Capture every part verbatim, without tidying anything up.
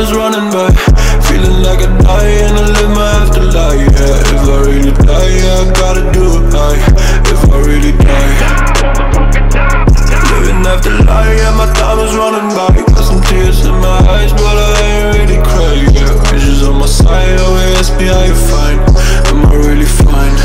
is running by. Feeling like I die and I live my afterlife, yeah. If I really die, yeah, I gotta do it right. If I really die, living after life, yeah, my time is running by. Got some tears in my eyes, but I ain't really crying, yeah. Visions on my side, always ask me how you fine. Am I really fine?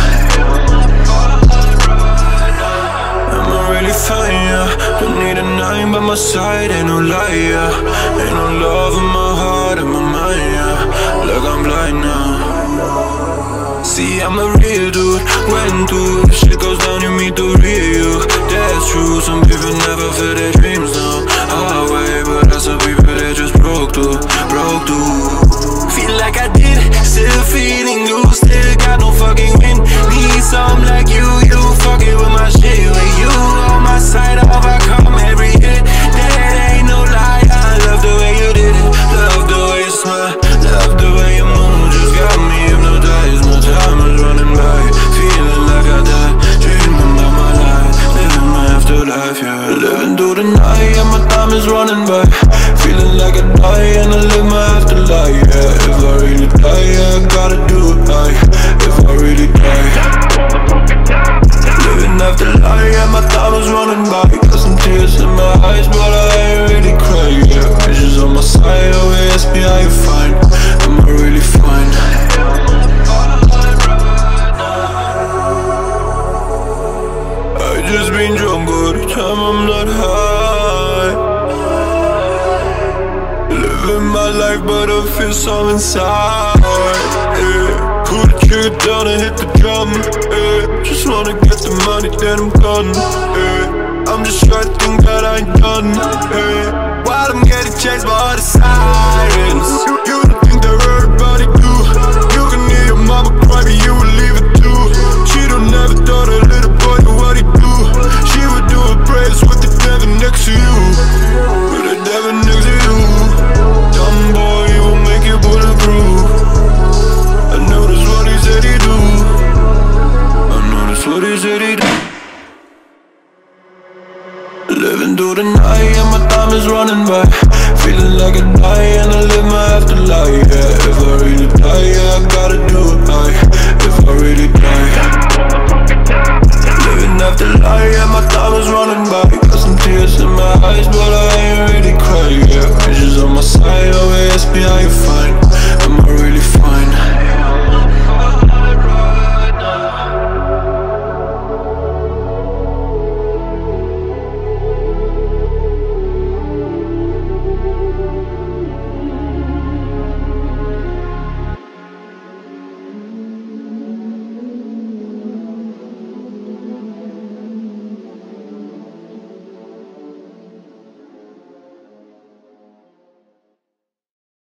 Am I really fine, yeah? Don't need a nine by my side, ain't no lie, yeah. Ain't no love in my heart, in my mind, yeah. Look, I'm blind now. See, I'm a real dude. When through shit goes down, you meet the real you. That's true, some people never feel their dreams now. Highway, but that's some people that just broke through, broke through. Feel like I did, still feeling loose, still got no fucking win. Need some like you, you fucking with my shit. With you on my side, I overcome every hit. That ain't no lie, I love the way you did it. Love the way you smile, love the way you move. Just got me hypnotized, my time is running by. Feeling like I died, dreaming about my life. Living my afterlife, yeah. Living through the night, and my time is running by. Feeling like I die and I live my afterlife, yeah. If I really die, yeah, I gotta do it right. If I really die, living after life, yeah, my time is running by. Got some tears in my eyes, but I ain't really crying, yeah. Visions on my side, always ask me how you fine. Am I really fine? I just been drunk all the time, I'm not high. Living my life, but I feel so inside, yeah. Pull the trigger down and hit the drum, yeah. Just wanna get the money, then I'm gone, yeah. I'm just trying to think that I ain't done, yeah. While I'm getting chased by all the sirens, you don't think that everybody do. You can hear your mama cry, but you will leave it too. She don't never thought a little boy knew what he do. She would do her prayers with the devil next to you, with the devil next to you. Dumb boy, he will make you bulletproof. I know that's what he said he'd do. I know that's what he said he'd do. Living through the night and my time is running by. Feeling like I die and I live my afterlife, yeah. If I really die, yeah, I gotta do it right. If I really